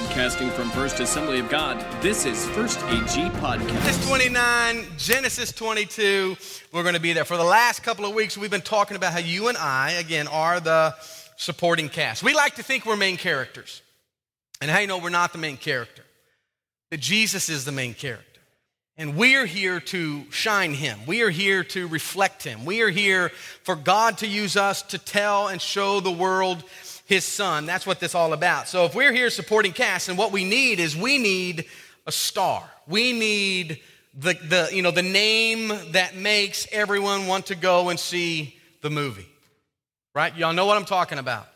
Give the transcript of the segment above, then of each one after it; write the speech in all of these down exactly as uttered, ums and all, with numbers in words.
Broadcasting from First Assembly of God, this is First A G Podcast. Genesis twenty-nine, Genesis twenty-two, we're going to be there. For the last couple of weeks, we've been talking about how you and I, again, are the supporting cast. We like to think we're main characters. And how you know we're not the main character? That Jesus is the main character. And we are here to shine him. We are here to reflect him. We are here for God to use us to tell and show the world his son. That's what this is all about. So if we're here supporting cast, and what we need is we need a star. We need the, the, you know, the name that makes everyone want to go and see the movie. Right? Y'all know what I'm talking about.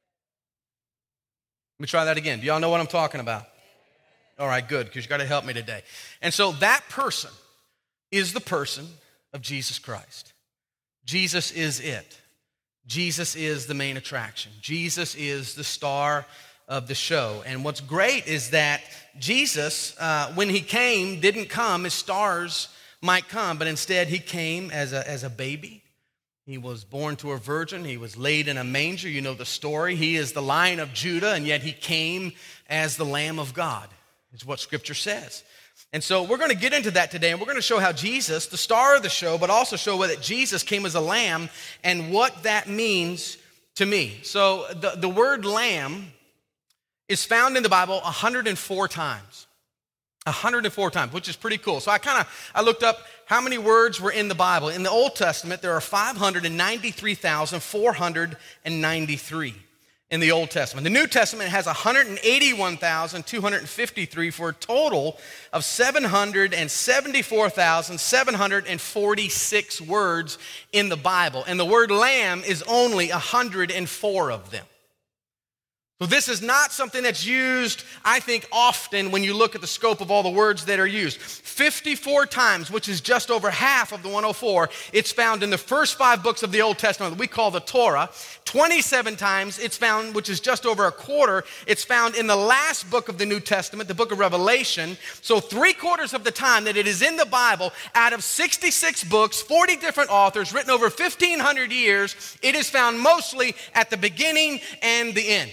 Let me try that again. Do y'all know what I'm talking about? All right, good, because you got to help me today. And so that person is the person of Jesus Christ. Jesus is it. Jesus is the main attraction. Jesus is the star of the show. And what's great is that Jesus, uh, when he came, didn't come as stars might come, but instead he came as a, as a baby. He was born to a virgin. He was laid in a manger. You know the story. He is the Lion of Judah, and yet he came as the Lamb of God. Is what Scripture says. And so we're going to get into that today, and we're going to show how Jesus, the star of the show, but also show that Jesus came as a lamb and what that means to me. So the, the word lamb is found in the Bible one hundred four times. one hundred four times, which is pretty cool. So I kind of, I looked up how many words were in the Bible. In the Old Testament, there are five hundred ninety-three thousand four hundred ninety-three. In the Old Testament. The New Testament has one hundred eighty-one thousand two hundred fifty-three for a total of seven hundred seventy-four thousand seven hundred forty-six words in the Bible. And the word lamb is only one hundred four of them. So this is not something that's used, I think, often when you look at the scope of all the words that are used. fifty-four times, which is just over half of the one hundred four, it's found in the first five books of the Old Testament that we call the Torah. twenty-seven times it's found, which is just over a quarter, it's found in the last book of the New Testament, the book of Revelation. So three quarters of the time that it is in the Bible, out of sixty-six books, forty different authors, written over fifteen hundred years, it is found mostly at the beginning and the end.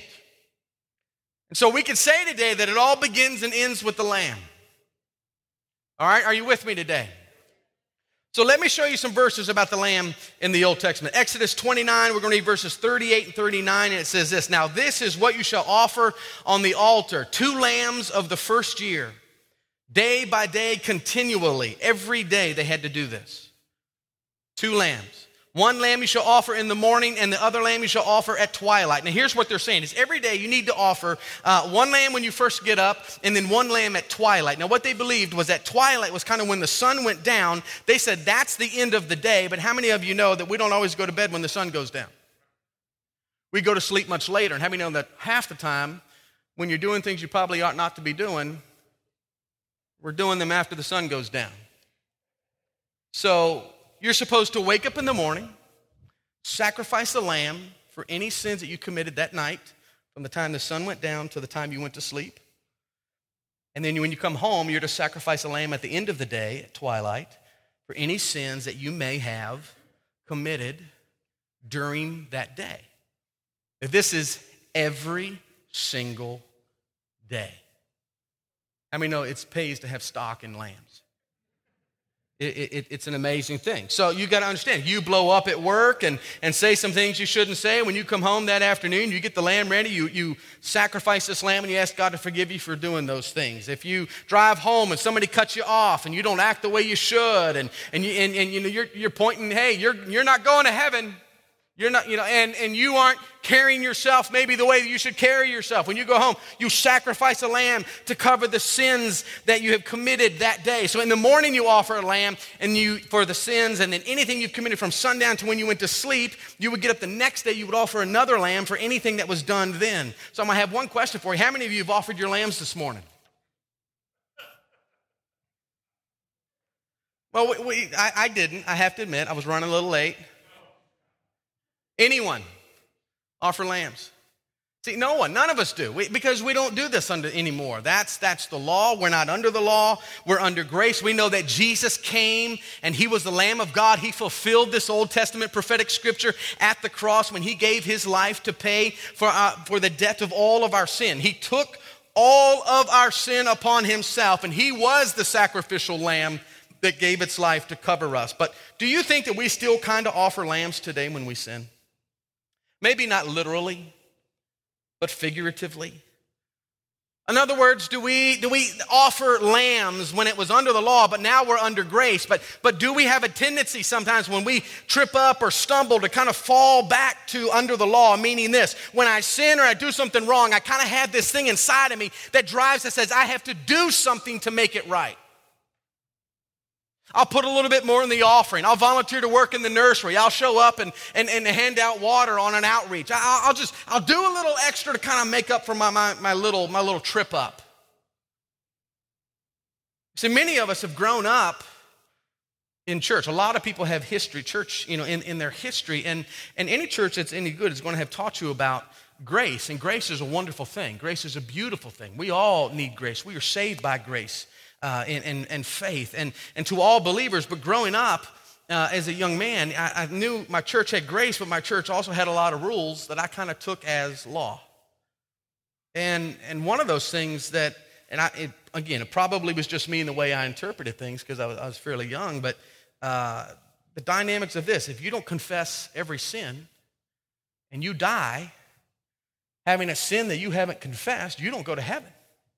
And so we can say today that it all begins and ends with the Lamb. All right, are you with me today? So let me show you some verses about the Lamb in the Old Testament. Exodus twenty-nine, we're going to read verses thirty-eight and thirty-nine, and it says this: "Now this is what you shall offer on the altar, two lambs of the first year, day by day continually." Every day they had to do this. Two lambs. One lamb you shall offer in the morning, and the other lamb you shall offer at twilight. Now here's what they're saying, is every day you need to offer uh, one lamb when you first get up, and then one lamb at twilight. Now what they believed was that twilight was kind of when the sun went down. They said that's the end of the day, but how many of you know that we don't always go to bed when the sun goes down? We go to sleep much later, and how many know that half the time when you're doing things you probably ought not to be doing, we're doing them after the sun goes down. So you're supposed to wake up in the morning, sacrifice a lamb for any sins that you committed that night, from the time the sun went down to the time you went to sleep. And then when you come home, you're to sacrifice a lamb at the end of the day, at twilight, for any sins that you may have committed during that day. This is every single day. I mean, no, it pays to have stock in lambs. It, it, it's an amazing thing. So you got to understand, you blow up at work and, and say some things you shouldn't say. When you come home that afternoon, you get the lamb ready, you, you sacrifice this lamb, and you ask God to forgive you for doing those things. If you drive home and somebody cuts you off and you don't act the way you should, and, and, you, and, and you know, you're, you're pointing, hey, you're, you're not going to heaven. You're not, you know, and, and you aren't carrying yourself maybe the way that you should carry yourself. When you go home, you sacrifice a lamb to cover the sins that you have committed that day. So in the morning you offer a lamb and you for the sins, and then anything you've committed from sundown to when you went to sleep, you would get up the next day, you would offer another lamb for anything that was done then. So I'm going to have one question for you. How many of you have offered your lambs this morning? Well, we, we, I, I didn't. I have to admit, I was running a little late. Anyone offer lambs? See, no one, none of us do, we, because we don't do this under anymore. That's that's the law. We're not under the law. We're under grace. We know that Jesus came and he was the Lamb of God. He fulfilled this Old Testament prophetic scripture at the cross when he gave his life to pay for uh, for the debt of all of our sin. He took all of our sin upon himself, and he was the sacrificial lamb that gave its life to cover us. But do you think that we still kind of offer lambs today when we sin? Maybe not literally, but figuratively. In other words, do we do we offer lambs when it was under the law, but now we're under grace? But, but do we have a tendency sometimes when we trip up or stumble to kind of fall back to under the law, meaning this: when I sin or I do something wrong, I kind of have this thing inside of me that drives that says I have to do something to make it right. I'll put a little bit more in the offering. I'll volunteer to work in the nursery. I'll show up and, and, and hand out water on an outreach. I'll, I'll just, I'll do a little extra to kind of make up for my, my, my, little, my little trip up. See, many of us have grown up in church. A lot of people have history, church, you know, in, in their history. And, and any church that's any good is going to have taught you about grace. And grace is a wonderful thing. Grace is a beautiful thing. We all need grace. We are saved by grace. Uh, and, and, and faith, and, and to all believers. But growing up uh, as a young man, I, I knew my church had grace, but my church also had a lot of rules that I kind of took as law. And and one of those things that, and I it, again, it probably was just me and the way I interpreted things because I was, I was fairly young, but uh, the dynamics of this: if you don't confess every sin and you die having a sin that you haven't confessed, you don't go to heaven.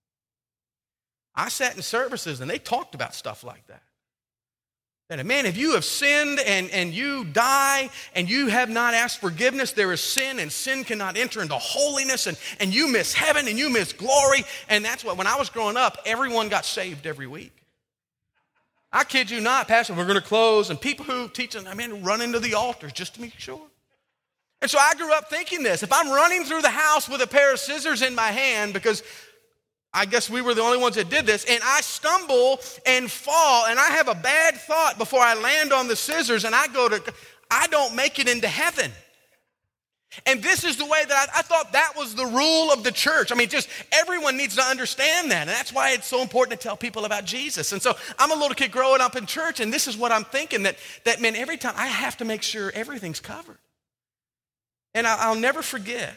I sat in services and they talked about stuff like that. That, man, if you have sinned and, and you die and you have not asked forgiveness, there is sin, and sin cannot enter into holiness, and, and you miss heaven and you miss glory. And that's what, when I was growing up, everyone got saved every week. I kid you not, Pastor, we're going to close, and people who teach them, I mean, run into the altars just to make sure. And so I grew up thinking this: if I'm running through the house with a pair of scissors in my hand, because I guess we were the only ones that did this, and I stumble and fall, and I have a bad thought before I land on the scissors, and I go to, I don't make it into heaven. And this is the way that I, I thought that was the rule of the church. I mean, just everyone needs to understand that, and that's why it's so important to tell people about Jesus. And so I'm a little kid growing up in church, and this is what I'm thinking, that, that man, every time I have to make sure everything's covered. And I, I'll never forget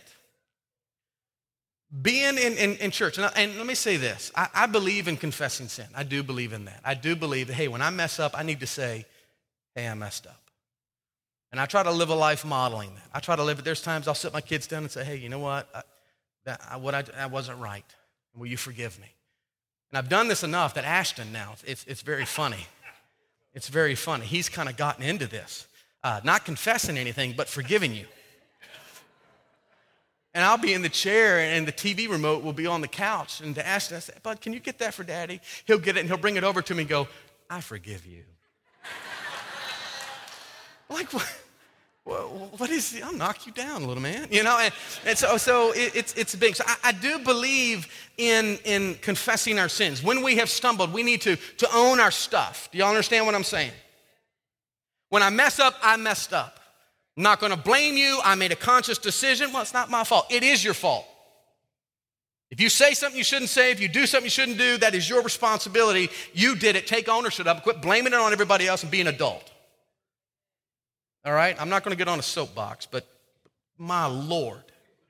being in, in, in church, and, I, and let me say this, I, I believe in confessing sin. I do believe in that. I do believe that, hey, when I mess up, I need to say, hey, I messed up. And I try to live a life modeling that. I try to live it. There's times I'll sit my kids down and say, hey, you know what, I, that, I, what I, I wasn't right. Will you forgive me? And I've done this enough that Ashton now, it's, it's very funny. It's very funny. He's kind of gotten into this. Uh, not confessing anything, but forgiving you. And I'll be in the chair, and the T V remote will be on the couch. And to Ashton, I say, Bud, can you get that for Daddy? He'll get it, and he'll bring it over to me and go, I forgive you. Like, what, what is, I'll knock you down, little man. You know, and, and so, so it, it's, it's big. So I, I do believe in, in confessing our sins. When we have stumbled, we need to, to own our stuff. Do y'all understand what I'm saying? When I mess up, I messed up. I'm not going to blame you. I made a conscious decision. Well, it's not my fault. It is your fault. If you say something you shouldn't say, if you do something you shouldn't do, that is your responsibility. You did it. Take ownership of it. Quit blaming it on everybody else and be an adult. All right? I'm not going to get on a soapbox, but my Lord.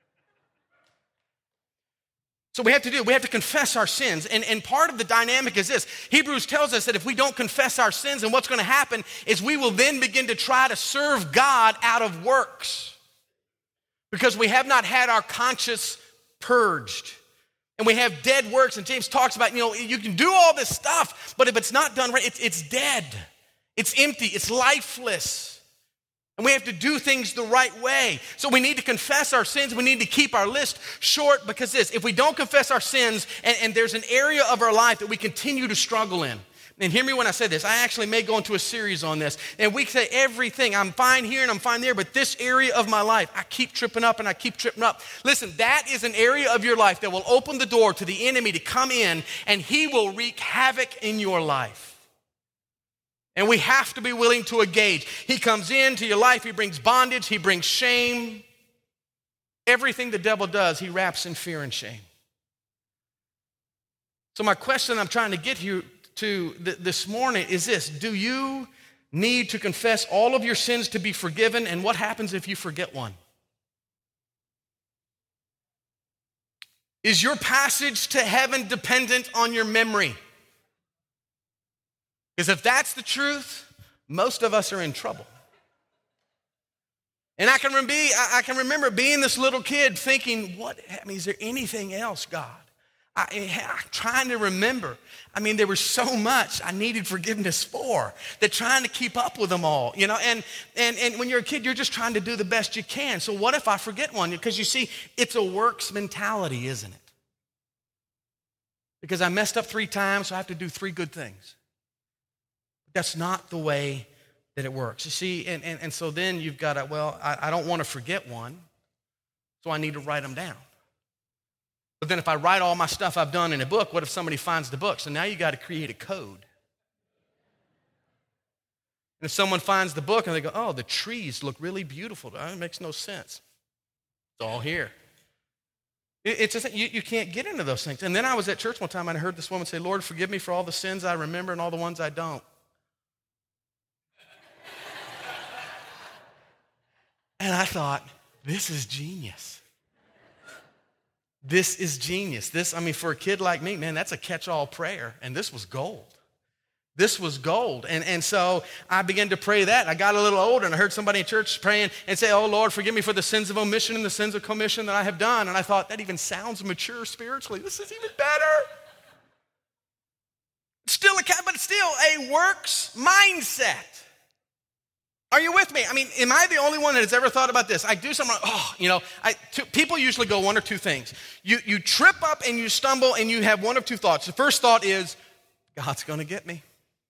So we have to do, we have to confess our sins. And, and part of the dynamic is this. Hebrews tells us that if we don't confess our sins, then what's going to happen is we will then begin to try to serve God out of works. Because we have not had our conscience purged. And we have dead works. And James talks about, you know, you can do all this stuff, but if it's not done right, it's, it's dead. It's empty. It's lifeless. And we have to do things the right way. So we need to confess our sins. We need to keep our list short, because this, if we don't confess our sins, and, and there's an area of our life that we continue to struggle in. And hear me when I say this. I actually may go into a series on this. And we say everything. I'm fine here and I'm fine there. But this area of my life, I keep tripping up and I keep tripping up. Listen, that is an area of your life that will open the door to the enemy to come in, and he will wreak havoc in your life. And we have to be willing to engage. He comes into your life. He brings bondage. He brings shame. Everything the devil does, he wraps in fear and shame. So my question I'm trying to get you to th- this morning is this. Do you need to confess all of your sins to be forgiven? And what happens if you forget one? Is your passage to heaven dependent on your memory? Because if that's the truth, most of us are in trouble. And I can, remember, I can remember being this little kid thinking, what, I mean, is there anything else, God? I, I'm trying to remember. I mean, there was so much I needed forgiveness for that trying to keep up with them all, you know, and, and, and when you're a kid, you're just trying to do the best you can. So what if I forget one? Because you see, it's a works mentality, isn't it? Because I messed up three times, so I have to do three good things. That's not the way that it works. You see, and, and, and so then you've got to, well, I, I don't want to forget one, so I need to write them down. But then if I write all my stuff I've done in a book, what if somebody finds the book? So now you got to create a code. And if someone finds the book and they go, oh, the trees look really beautiful. It makes no sense. It's all here. It, it's just, you, you can't get into those things. And then I was at church one time and I heard this woman say, Lord, forgive me for all the sins I remember and all the ones I don't. And I thought, this is genius. This is genius. This, I mean, for a kid like me, man, that's a catch-all prayer. And this was gold. This was gold. And, and so I began to pray that. I got a little older and I heard somebody in church praying and say, oh, Lord, forgive me for the sins of omission and the sins of commission that I have done. And I thought, that even sounds mature spiritually. This is even better. Still a, but still a works mindset. Are you with me? I mean, am I the only one that has ever thought about this? I do something, oh, you know, I, two, people usually go one or two things. You, you trip up and you stumble and you have one of two thoughts. The first thought is, God's going to get me.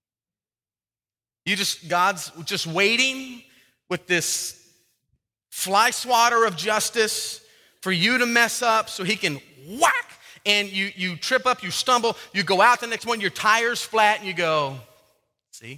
You just, God's just waiting with this fly swatter of justice for you to mess up so he can whack. And you, you trip up, you stumble, you go out the next one, your tire's flat, and you go, see?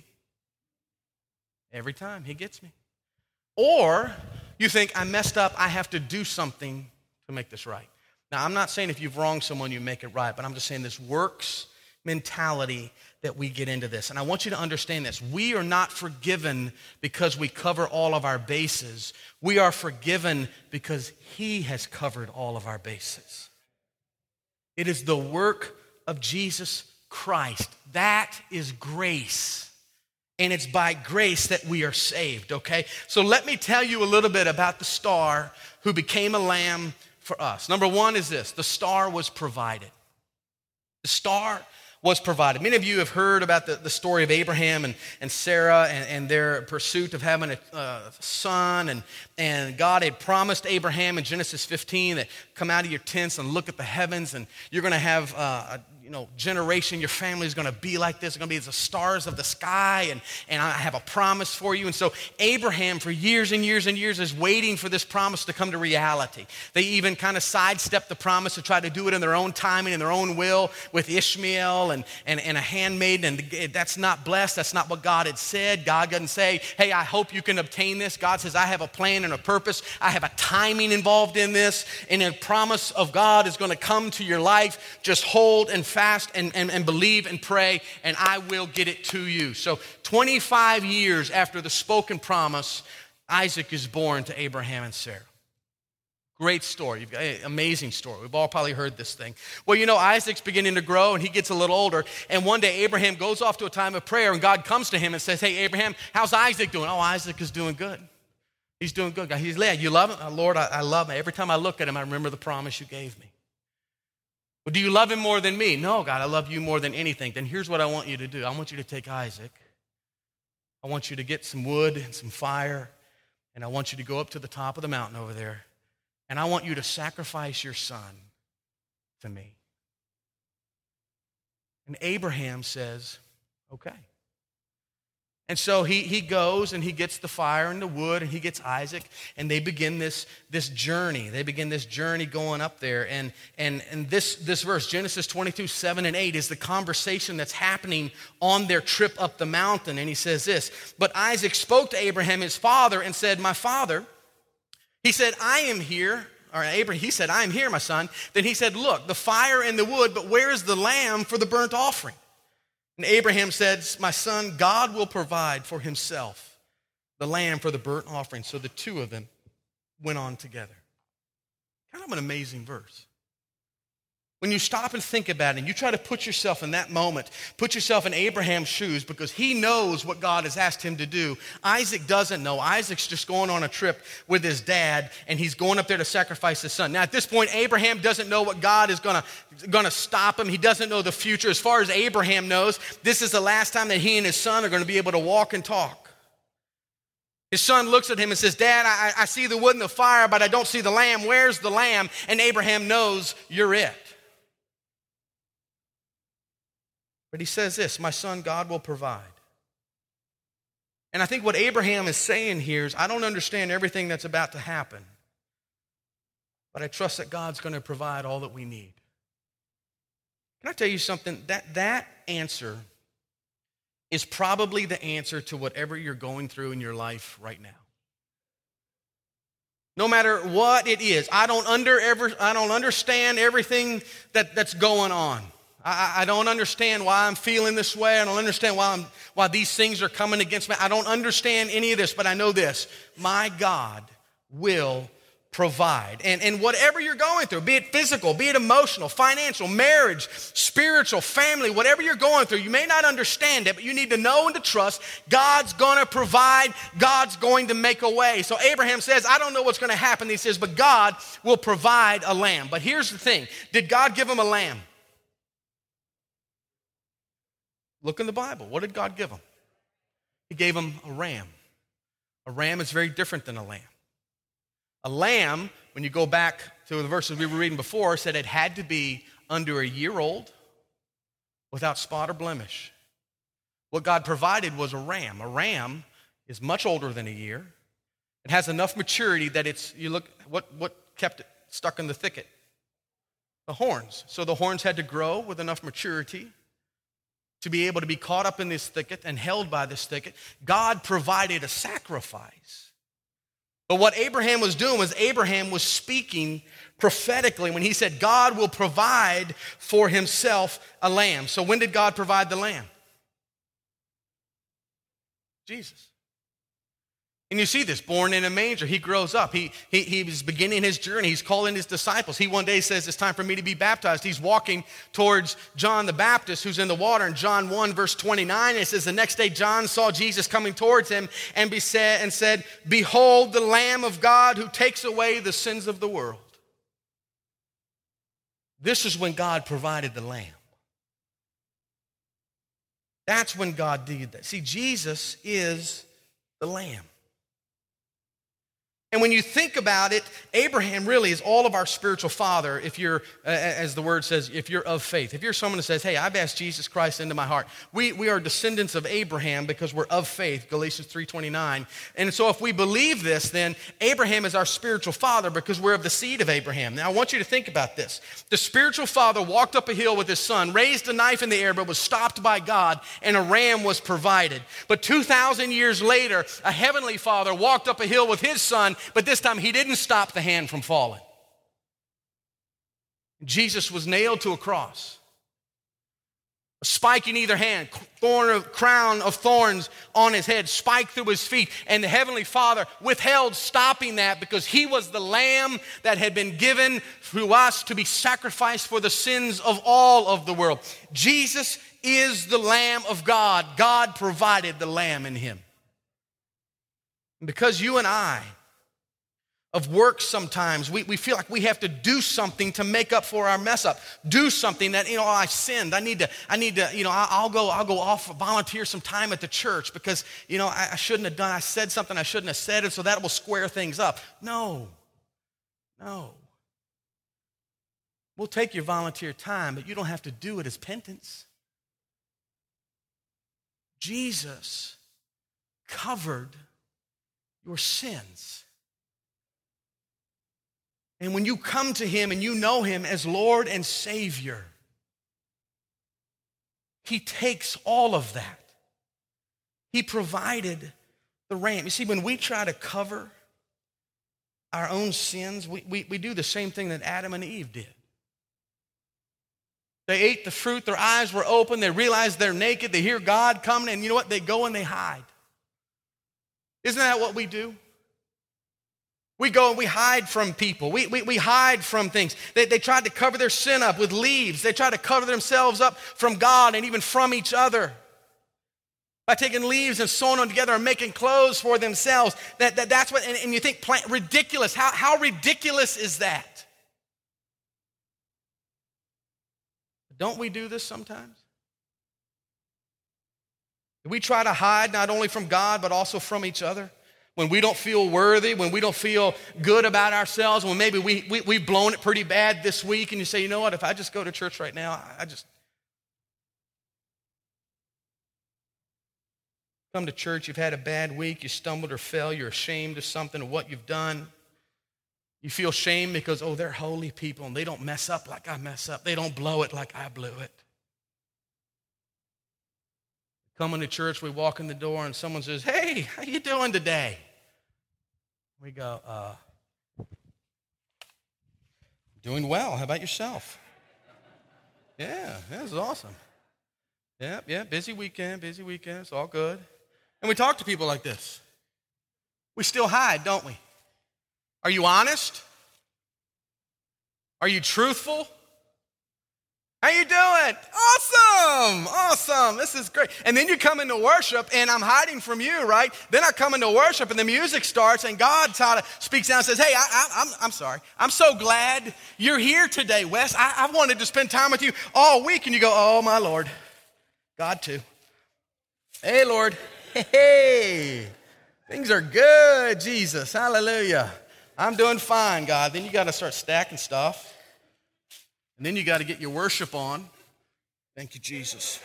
Every time he gets me. Or you think, I messed up, I have to do something to make this right. Now, I'm not saying if you've wronged someone, you make it right, but I'm just saying this works mentality that we get into this. And I want you to understand this. We are not forgiven because we cover all of our bases. We are forgiven because he has covered all of our bases. It is the work of Jesus Christ. That is grace. And it's by grace that we are saved, okay? So let me tell you a little bit about the star who became a lamb for us. Number one is this: the star was provided. The star was provided. Many of you have heard about the, the story of Abraham and, and Sarah and, and their pursuit of having a uh, son. And, and God had promised Abraham in Genesis fifteen that come out of your tents and look at the heavens and you're going to have uh, a you know, generation, your family is going to be like this. It's going to be as the stars of the sky, and, and I have a promise for you. And so Abraham, for years and years and years, is waiting for this promise to come to reality. They even kind of sidestepped the promise to try to do it in their own timing, in their own will, with Ishmael and, and, and a handmaiden. And that's not blessed. That's not what God had said. God doesn't say, hey, I hope you can obtain this. God says, I have a plan and a purpose. I have a timing involved in this, and a promise of God is going to come to your life. Just hold and fast and, and, and believe and pray, and I will get it to you. So twenty-five years after the spoken promise, Isaac is born to Abraham and Sarah. Great story. You've got an amazing story. We've all probably heard this thing. Well, you know, Isaac's beginning to grow, and he gets a little older, and one day Abraham goes off to a time of prayer, and God comes to him and says, hey, Abraham, how's Isaac doing? Oh, Isaac is doing good. He's doing good. He's glad. You love him? Oh, Lord, I, I love him. Every time I look at him, I remember the promise you gave me. Well, do you love him more than me? No, God, I love you more than anything. Then here's what I want you to do. I want you to take Isaac. I want you to get some wood and some fire, and I want you to go up to the top of the mountain over there, and I want you to sacrifice your son to me. And Abraham says, okay. And so he, he goes and he gets the fire and the wood and he gets Isaac, and they begin this, this journey. They begin this journey going up there. And, and, and this, this verse, Genesis twenty-two, seven and eight, is the conversation that's happening on their trip up the mountain. And he says this, but Isaac spoke to Abraham, his father, and said, my father, he said, I am here. Or Abraham, he said, I am here, my son. Then he said, look, the fire and the wood, but where is the lamb for the burnt offering? And Abraham said, my son, God will provide for himself the lamb for the burnt offering. So the two of them went on together. Kind of an amazing verse. When you stop and think about it, and you try to put yourself in that moment, put yourself in Abraham's shoes, because he knows what God has asked him to do. Isaac doesn't know. Isaac's just going on a trip with his dad, and he's going up there to sacrifice his son. Now, at this point, Abraham doesn't know what God is going to going to stop him. He doesn't know the future. As far as Abraham knows, this is the last time that he and his son are going to be able to walk and talk. His son looks at him and says, Dad, I, I see the wood and the fire, but I don't see the lamb. Where's the lamb? And Abraham knows, you're it. But he says this, my son, God will provide. And I think what Abraham is saying here is, I don't understand everything that's about to happen, but I trust that God's going to provide all that we need. Can I tell you something? That, that answer is probably the answer to whatever you're going through in your life right now. No matter what it is, I don't, under ever, I don't understand everything that, that's going on. I, I don't understand why I'm feeling this way. I don't understand why, I'm, why these things are coming against me. I don't understand any of this, but I know this. My God will provide. And, and whatever you're going through, be it physical, be it emotional, financial, marriage, spiritual, family, whatever you're going through, you may not understand it, but you need to know and to trust God's going to provide. God's going to make a way. So Abraham says, I don't know what's going to happen. He says, but God will provide a lamb. But here's the thing. Did God give him a lamb? Look in the Bible. What did God give him? He gave him a ram. A ram is very different than a lamb. A lamb, when you go back to the verses we were reading before, said it had to be under a year old, without spot or blemish. What God provided was a ram. A ram is much older than a year. It has enough maturity that it's, you look, what, what kept it stuck in the thicket? The horns. So the horns had to grow with enough maturity to be able to be caught up in this thicket and held by this thicket. God provided a sacrifice. But what Abraham was doing was Abraham was speaking prophetically when he said God will provide for himself a lamb. So when did God provide the lamb? Jesus. And you see this, born in a manger. He grows up. He, he, he was beginning his journey. He's calling his disciples. He one day says, it's time for me to be baptized. He's walking towards John the Baptist, who's in the water. In John one, verse twenty-nine, it says, the next day John saw Jesus coming towards him and, be said, and said, behold the Lamb of God who takes away the sins of the world. This is when God provided the lamb. That's when God did that. See, Jesus is the lamb. And when you think about it, Abraham really is all of our spiritual father, if you're, uh, as the word says, if you're of faith. If you're someone who says, hey, I've asked Jesus Christ into my heart. We, we are descendants of Abraham because we're of faith, Galatians three twenty-nine. And so if we believe this, then Abraham is our spiritual father because we're of the seed of Abraham. Now I want you to think about this. The spiritual father walked up a hill with his son, raised a knife in the air, but was stopped by God, and a ram was provided. But two thousand years later, a heavenly father walked up a hill with his son, but this time he didn't stop the hand from falling. Jesus was nailed to a cross. A spike in either hand, thorn of, crown of thorns on his head, spike through his feet. And the Heavenly Father withheld stopping that because he was the lamb that had been given through us to be sacrificed for the sins of all of the world. Jesus is the Lamb of God. God provided the lamb in him. And because you and I of work sometimes, we, we feel like we have to do something to make up for our mess up. Do something that, you know, oh, I sinned. I need to, I need to, you know, I'll go, I'll go off, volunteer some time at the church because, you know, I, I shouldn't have done, I said something I shouldn't have said, and so that will square things up. No, no. We'll take your volunteer time, but you don't have to do it as penance. Jesus covered your sins. And when you come to him and you know him as Lord and Savior, he takes all of that. He provided the ram. You see, when we try to cover our own sins, we, we, we do the same thing that Adam and Eve did. They ate the fruit, their eyes were open, they realized they're naked, they hear God coming, and you know what? They go and they hide. Isn't that what we do? We go and we hide from people. We, we, we hide from things. They, they tried to cover their sin up with leaves. They tried to cover themselves up from God and even from each other by taking leaves and sewing them together and making clothes for themselves. That, that, that's what, and, and you think, plant, ridiculous. How, how ridiculous is that? Don't we do this sometimes? We try to hide not only from God, but also from each other. When we don't feel worthy, when we don't feel good about ourselves, when maybe we, we, we've blown it pretty bad this week, and you say, you know what, if I just go to church right now, I just come to church, you've had a bad week, you stumbled or fell, you're ashamed of something, of what you've done. You feel shame because, oh, they're holy people, and they don't mess up like I mess up. They don't blow it like I blew it. Coming to church, we walk in the door, and someone says, hey, how you doing today? We go, uh, doing well. How about yourself? Yeah, that was awesome. Yeah, yeah, busy weekend, busy weekend. It's all good. And we talk to people like this. We still hide, don't we? Are you honest? Are you truthful? How you doing? Awesome, awesome, this is great. And then you come into worship and I'm hiding from you, right? Then I come into worship and the music starts and God sort of speaks down and says, hey, I, I, I'm, I'm sorry. I'm so glad you're here today, Wes. I, I wanted to spend time with you all week. And you go, oh, my Lord, God too. Hey, Lord, hey, things are good, Jesus, hallelujah. I'm doing fine, God. Then you got to start stacking stuff. And then you got to get your worship on. Thank you, Jesus.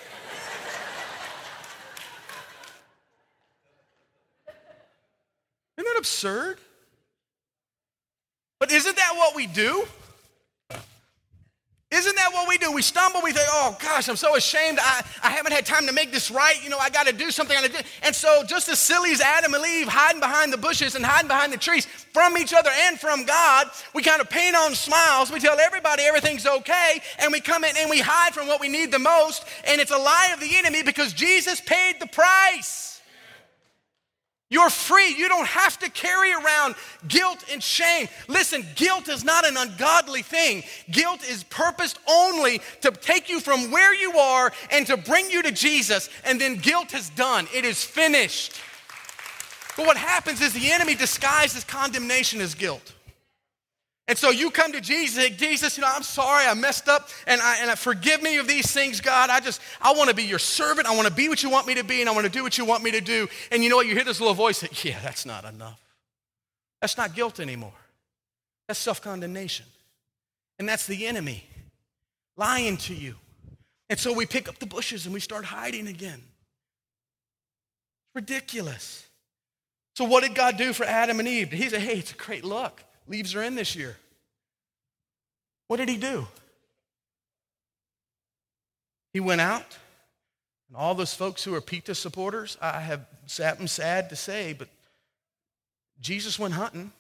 Isn't that absurd? But isn't that what we do? Isn't that what we do? We stumble, we think, oh gosh, I'm so ashamed. I, I haven't had time to make this right. You know, I got to do something. I gotta do. And so just as silly as Adam and Eve hiding behind the bushes and hiding behind the trees from each other and from God, we kind of paint on smiles. We tell everybody everything's okay. And we come in and we hide from what we need the most. And it's a lie of the enemy because Jesus paid the price. You're free. You don't have to carry around guilt and shame. Listen, guilt is not an ungodly thing. Guilt is purposed only to take you from where you are and to bring you to Jesus. And then guilt is done. It is finished. But what happens is the enemy disguises condemnation as guilt. And so you come to Jesus, Jesus, you know, I'm sorry, I messed up, and I, and I forgive me of these things, God. I just, I want to be your servant. I want to be what you want me to be, and I want to do what you want me to do. And you know what? You hear this little voice that, yeah, that's not enough. That's not guilt anymore. That's self-condemnation. And that's the enemy lying to you. And so we pick up the bushes and we start hiding again. Ridiculous. So what did God do for Adam and Eve? He said, hey, it's a great look. Leaves are in this year. What did he do? He went out, and all those folks who are Pita supporters, I have I'm sad to say, but Jesus went hunting,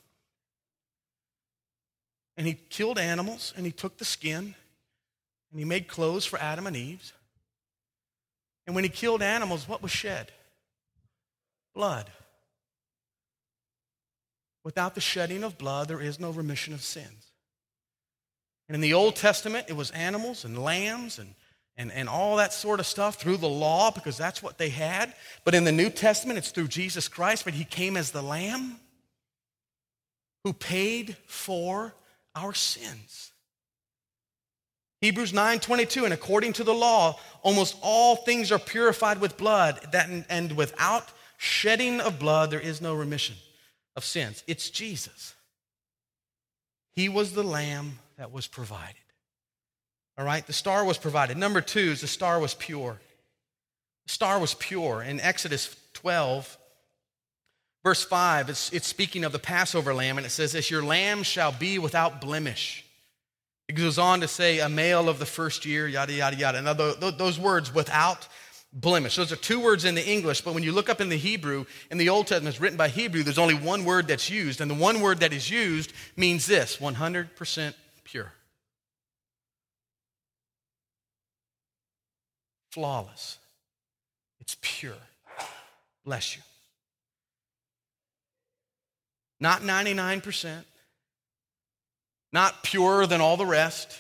and he killed animals, and he took the skin, and he made clothes for Adam and Eve. And when he killed animals, what was shed? Blood. Without the shedding of blood, there is no remission of sins. And in the Old Testament, it was animals and lambs and, and, and all that sort of stuff through the law because that's what they had. But in the New Testament, it's through Jesus Christ, but he came as the Lamb who paid for our sins. Hebrews nine twenty-two, and according to the law, almost all things are purified with blood, that, and without shedding of blood, there is no remission of sins. It's Jesus. He was the lamb that was provided. All right, the star was provided. Number two is the star was pure. The star was pure. In Exodus twelve, verse five, it's, it's speaking of the Passover lamb, and it says this, your lamb shall be without blemish. It goes on to say a male of the first year, yada, yada, yada. Now, those words, without blemish. Those are two words in the English, but when you look up in the Hebrew, in the Old Testament, it's written by Hebrew, there's only one word that's used, and the one word that is used means this, one hundred percent pure. Flawless. It's pure. Bless you. Not ninety-nine percent. Not purer than all the rest,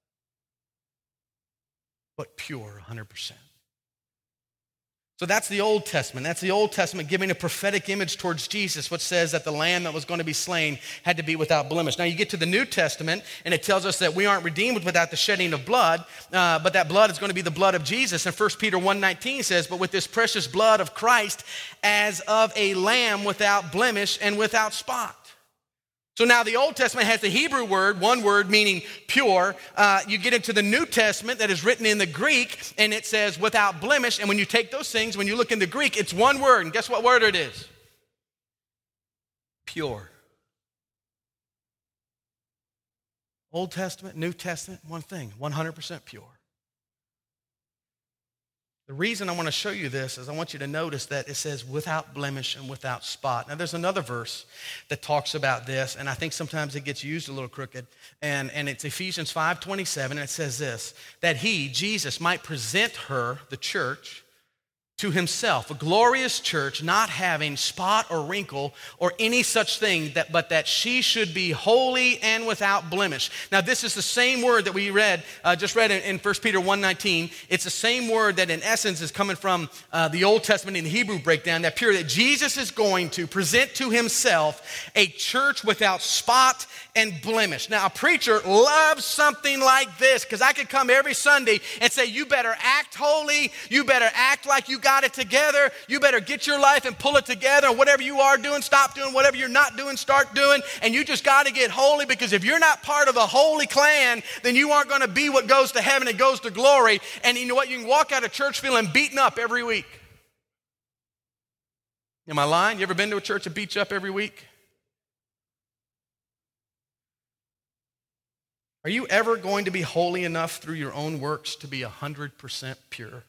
but pure one hundred percent. So that's the Old Testament. That's the Old Testament giving a prophetic image towards Jesus, which says that the lamb that was going to be slain had to be without blemish. Now you get to the New Testament, and it tells us that we aren't redeemed without the shedding of blood, uh, but that blood is going to be the blood of Jesus. And First Peter one nineteen says, but with this precious blood of Christ as of a lamb without blemish and without spot. So now the Old Testament has the Hebrew word, one word meaning pure. Uh, you get into the New Testament that is written in the Greek, and it says without blemish. And when you take those things, when you look in the Greek, it's one word. And guess what word it is? Pure. Old Testament, New Testament, one thing, one hundred percent pure. The reason I want to show you this is I want you to notice that it says without blemish and without spot. Now there's another verse that talks about this, and I think sometimes it gets used a little crooked, and, and it's Ephesians five twenty-seven, and it says this, that he, Jesus, might present her, the church, to himself, a glorious church, not having spot or wrinkle or any such thing, that, but that she should be holy and without blemish. Now, this is the same word that we read, uh, just read in, in First Peter one nineteen. It's the same word that in essence is coming from uh, the Old Testament in the Hebrew breakdown, that pure, that Jesus is going to present to himself a church without spot and blemish. Now, a preacher loves something like this, because I could come every Sunday and say, you better act holy, you better act like you got it together, you better get your life and pull it together, and whatever you are doing, stop doing, whatever you're not doing, start doing, and you just got to get holy, because if you're not part of the holy clan, then you aren't going to be what goes to heaven, it goes to glory. And you know what, you can walk out of church feeling beaten up every week. Am I lying? You ever been to a church that beats you up every week? Are you ever going to be holy enough through your own works to be one hundred percent pure?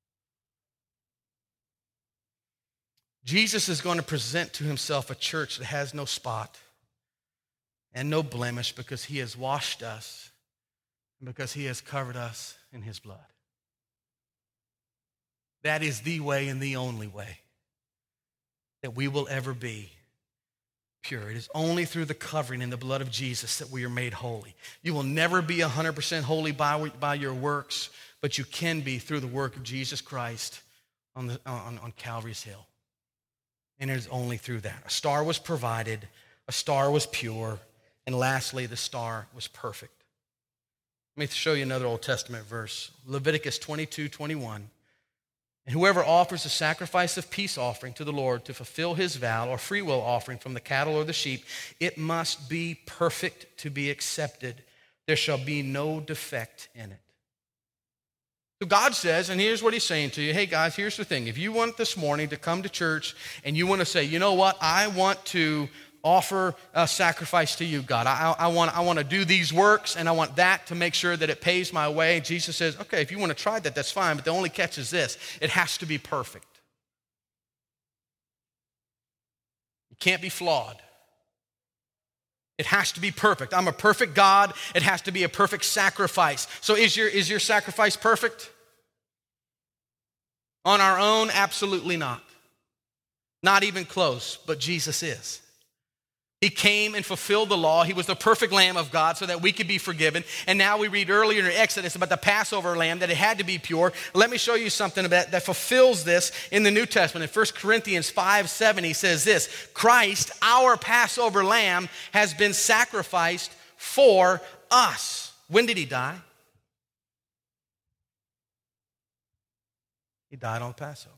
Jesus is going to present to himself a church that has no spot and no blemish, because he has washed us and because he has covered us in his blood. That is the way and the only way that we will ever be pure. It is only through the covering in the blood of Jesus that we are made holy. You will never be one hundred percent holy by, by your works, but you can be through the work of Jesus Christ on, the, on, on Calvary's Hill. And it is only through that. A star was provided, a star was pure, and lastly, the star was perfect. Let me show you another Old Testament verse. Leviticus twenty-two twenty-one. And whoever offers a sacrifice of peace offering to the Lord to fulfill his vow, or free will offering from the cattle or the sheep, it must be perfect to be accepted. There shall be no defect in it. So God says, and here's what he's saying to you, hey guys, here's the thing. If you want this morning to come to church and you want to say, you know what, I want to offer a sacrifice to you, God. I, I, want, I want to do these works, and I want that to make sure that it pays my way. And Jesus says, okay, if you want to try that, that's fine, but the only catch is this. It has to be perfect. It can't be flawed. It has to be perfect. I'm a perfect God. It has to be a perfect sacrifice. So is your, is your sacrifice perfect? On our own, absolutely not. Not even close, but Jesus is. He came and fulfilled the law. He was the perfect Lamb of God so that we could be forgiven. And now we read earlier in Exodus about the Passover lamb, that it had to be pure. Let me show you something about that fulfills this in the New Testament. In First Corinthians five seven, he says this, Christ, our Passover lamb, has been sacrificed for us. When did he die? He died on the Passover.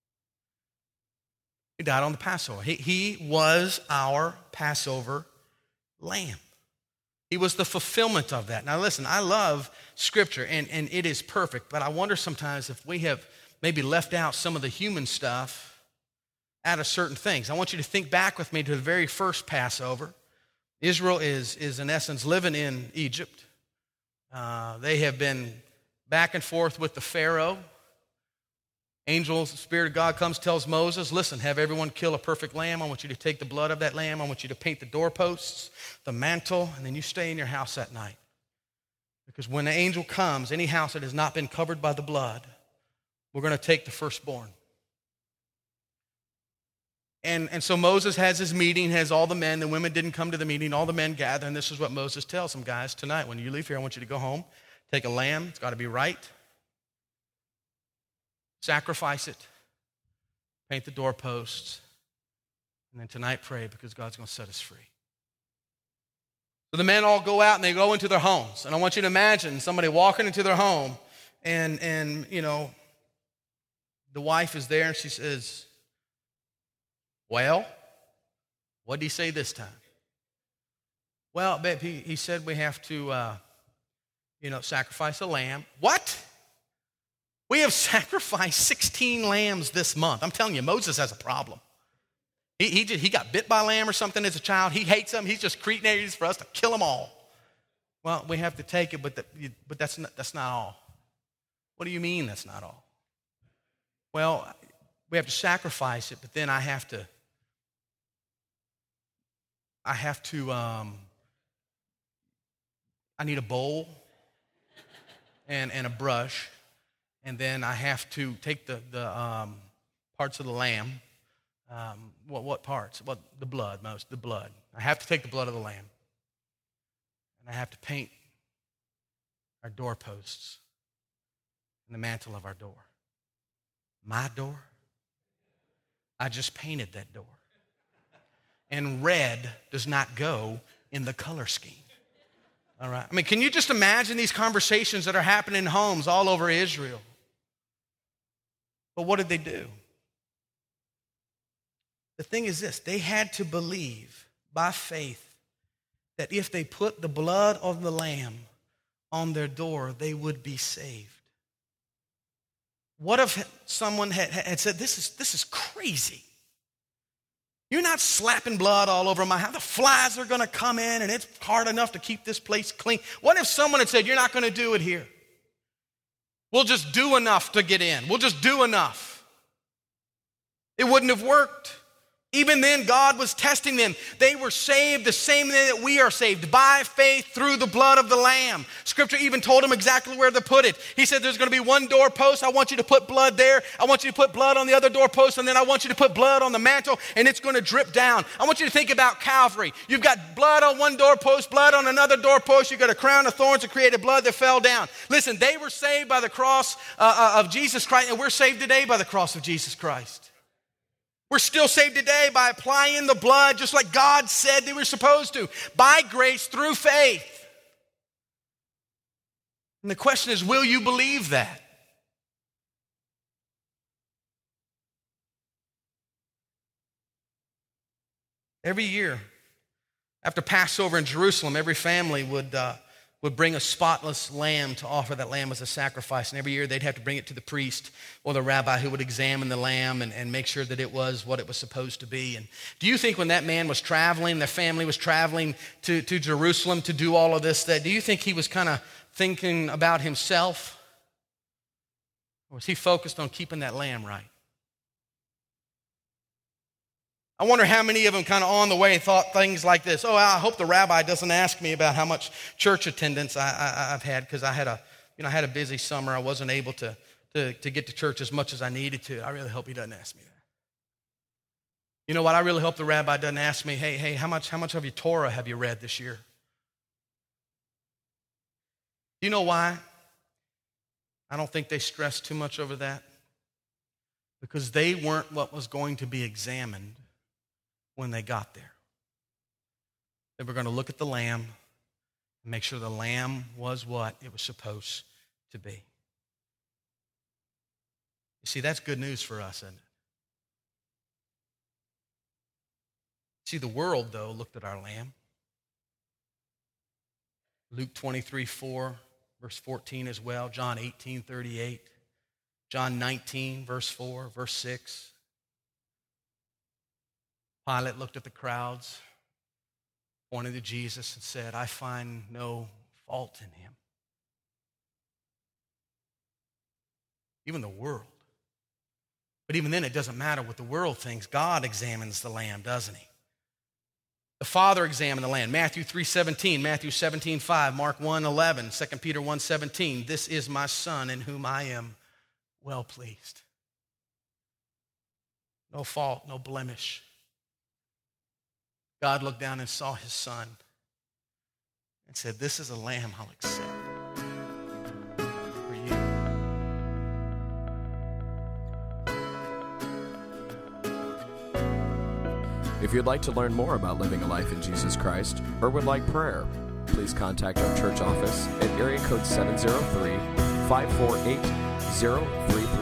He died on the Passover. He, he was our Passover lamb. He was the fulfillment of that. Now listen, I love Scripture, and, and it is perfect, but I wonder sometimes if we have maybe left out some of the human stuff out of certain things. I want you to think back with me to the very first Passover. Israel is, is in essence living in Egypt. Uh, they have been back and forth with the Pharaoh. Angel, the Spirit of God comes, tells Moses, listen, have everyone kill a perfect lamb. I want you to take the blood of that lamb. I want you to paint the doorposts, the mantle, and then you stay in your house that night. Because when the angel comes, any house that has not been covered by the blood, we're going to take the firstborn. And, and so Moses has his meeting, has all the men. The women didn't come to the meeting. All the men gather, and this is what Moses tells them, guys, tonight, when you leave here, I want you to go home, take a lamb. It's got to be right. Sacrifice it. Paint the doorposts. And then tonight pray, because God's going to set us free. So the men all go out and they go into their homes. And I want you to imagine somebody walking into their home, and, and you know, the wife is there and she says, well, what did he say this time? Well, babe, he, he said we have to, uh, you know, sacrifice a lamb. What? We have sacrificed sixteen lambs this month. I'm telling you, Moses has a problem. He, he, just, he got bit by a lamb or something as a child. He hates them. He's just creating for us to kill them all. Well, we have to take it, but, the, but that's, not, that's not all. What do you mean that's not all? Well, we have to sacrifice it, but then I have to, I have to, um, I need a bowl and, and a brush, and then I have to take the, the um, parts of the lamb. Um, what, what parts? Well, the blood, most, the blood. I have to take the blood of the lamb, and I have to paint our doorposts and the mantle of our door. My door? I just painted that door. And red does not go in the color scheme. All right? I mean, can you just imagine these conversations that are happening in homes all over Israel? But what did they do? The thing is this, they had to believe by faith that if they put the blood of the lamb on their door, they would be saved. What if someone had, had said, this is, this is crazy. You're not slapping blood all over my house. The flies are going to come in, and it's hard enough to keep this place clean. What if someone had said, you're not going to do it here? We'll just do enough to get in. We'll just do enough. It wouldn't have worked. Even then, God was testing them. They were saved the same way that we are saved, by faith through the blood of the Lamb. Scripture even told them exactly where to put it. He said, there's going to be one doorpost. I want you to put blood there. I want you to put blood on the other doorpost, and then I want you to put blood on the mantle, and it's going to drip down. I want you to think about Calvary. You've got blood on one doorpost, blood on another doorpost. You've got a crown of thorns that created blood that fell down. Listen, they were saved by the cross uh, of Jesus Christ, and we're saved today by the cross of Jesus Christ. We're still saved today by applying the blood just like God said they were supposed to, by grace through faith. And the question is, will you believe that? Every year, after Passover in Jerusalem, every family would uh, would bring a spotless lamb to offer that lamb as a sacrifice. And every year they'd have to bring it to the priest or the rabbi, who would examine the lamb and, and make sure that it was what it was supposed to be. And do you think when that man was traveling, the family was traveling to, to Jerusalem to do all of this, that do you think he was kind of thinking about himself? Or was he focused on keeping that lamb right? I wonder how many of them kind of on the way thought things like this. Oh, I hope the rabbi doesn't ask me about how much church attendance I, I, I've had, because I had a, you know, I had a busy summer. I wasn't able to, to, to get to church as much as I needed to. I really hope he doesn't ask me that. You know what? I really hope the rabbi doesn't ask me, hey, hey, how much, how much of your Torah have you read this year? You know why? I don't think they stressed too much over that. Because they weren't what was going to be examined when they got there. They were going to look at the lamb and make sure the lamb was what it was supposed to be. You see, that's good news for us, isn't it? See, the world, though, looked at our lamb. Luke twenty-three, four, verse fourteen as well. John eighteen, thirty-eight. John nineteen, verse four, verse six. Pilate looked at the crowds, pointed to Jesus and said, I find no fault in him. Even the world. But even then, it doesn't matter what the world thinks. God examines the lamb, doesn't he? The Father examined the lamb. Matthew three seventeen, Matthew seventeen five, Mark one eleven, Second Peter one seventeen. This is my Son in whom I am well pleased. No fault, no blemish. God looked down and saw his son and said, this is a lamb I'll accept for you. If you'd like to learn more about living a life in Jesus Christ or would like prayer, please contact our church office at area code seven zero three, five four eight, zero three three.